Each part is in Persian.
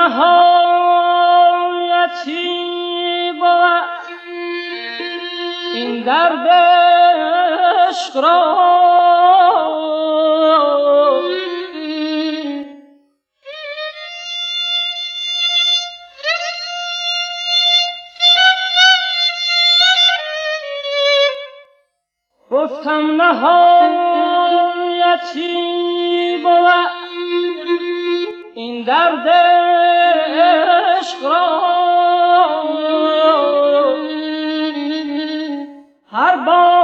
نهایتی بود این درد عشق را. گفتم نهایتی بود این درد عشق را. هر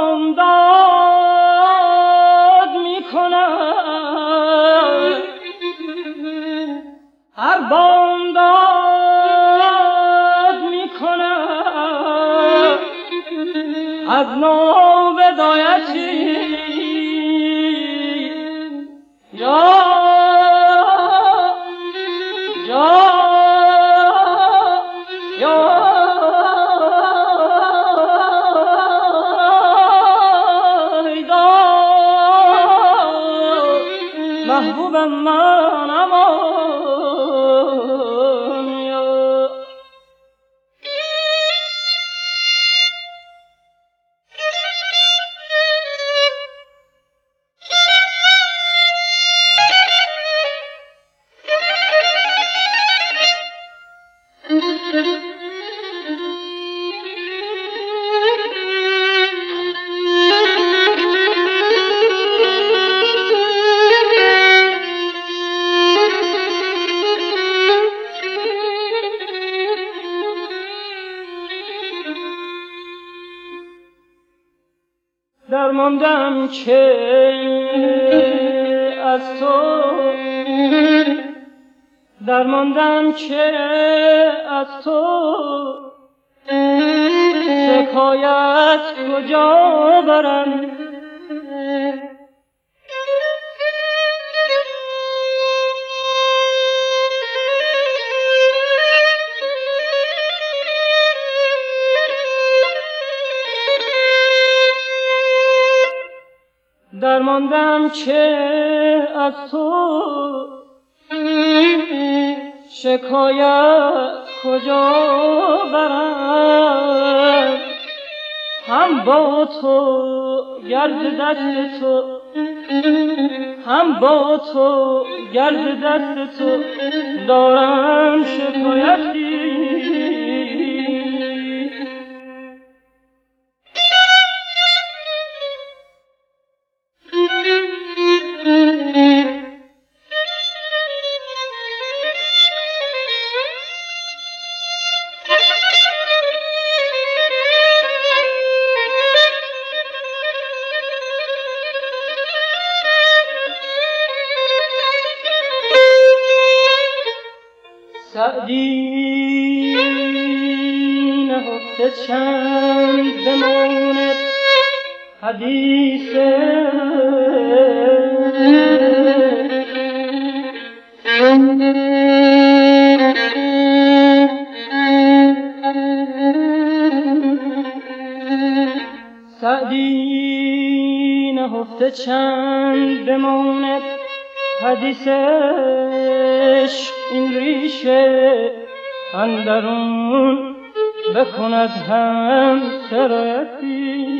بامداد می کند، هر بامداد می کند از نو بدایتی. محبوبم من امان یا درماندم که از تو، درماندم که از تو شکایت کجا برم. درماندم که از تو شکایت کجا برم. هم با تو گرد دست تو، هم با تو گرد دست تو دارم شکایتی. سعدی نهفته چند بماند حدیث سعدی نهفته چند بماند حدیث عشق این ریشه اندرون بکند هم سرایتی.